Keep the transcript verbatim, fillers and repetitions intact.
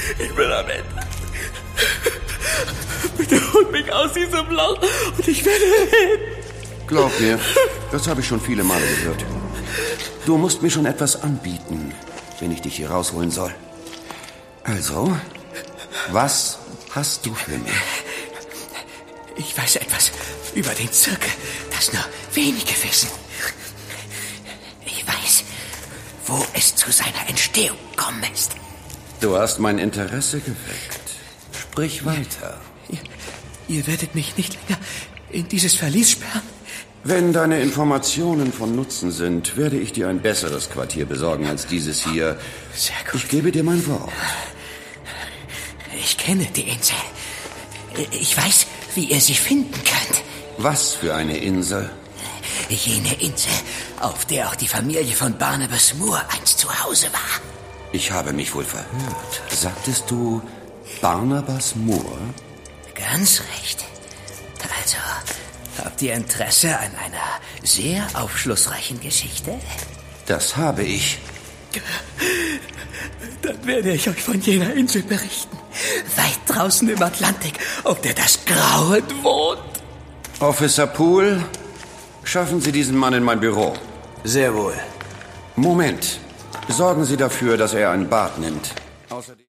Ich bin am Ende. Bitte holt mich aus diesem Loch und ich werde reden. Glaub mir, das habe ich schon viele Male gehört. Du musst mir schon etwas anbieten, wenn ich dich hier rausholen soll. Also, was hast du für mich? Ich weiß etwas über den Zirkel, das nur wenige wissen. Ich weiß, wo es zu seiner Entstehung gekommen ist. Du hast mein Interesse geweckt. Sprich weiter. Ihr, ihr werdet mich nicht länger in dieses Verlies sperren? Wenn deine Informationen von Nutzen sind, werde ich dir ein besseres Quartier besorgen als dieses hier. Sehr gut. Ich gebe dir mein Wort. Ich kenne die Insel. Ich weiß, wie ihr sie finden könnt. Was für eine Insel? Jene Insel, auf der auch die Familie von Barnabas Moore einst zu Hause war. Ich habe mich wohl verhört. Sagtest du Barnabas Moore? Ganz recht. Also, habt ihr Interesse an einer sehr aufschlussreichen Geschichte? Das habe ich. Dann werde ich euch von jener Insel berichten. Weit draußen im Atlantik, auf der das Grauen wohnt. Officer Poole, schaffen Sie diesen Mann in mein Büro. Sehr wohl. Moment. Sorgen Sie dafür, dass er ein Bad nimmt. Außerdem